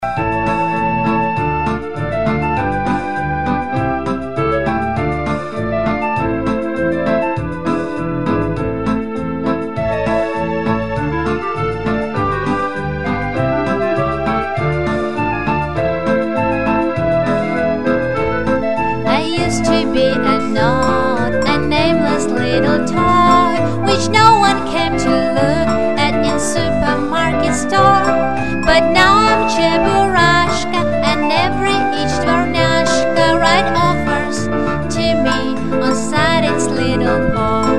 To be a not a nameless little toy, which no one came to look at in supermarket store. But now I'm Cheburashka, and every each Dvornyashka right offers to me on side its little paw.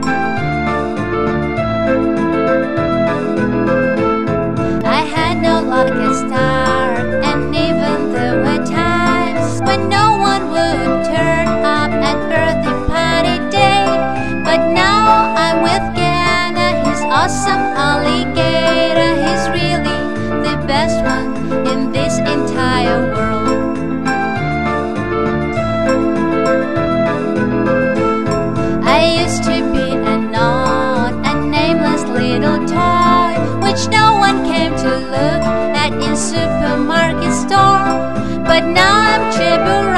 I had no luck at start, and even there were times when no one would turn up at birthday party day. But now I'm with Gana, his awesome alligator. He's really the best one in this entire world. I used to be a not a nameless little toy, which no one came to look at in supermarket store. But now I'm Cheburashka,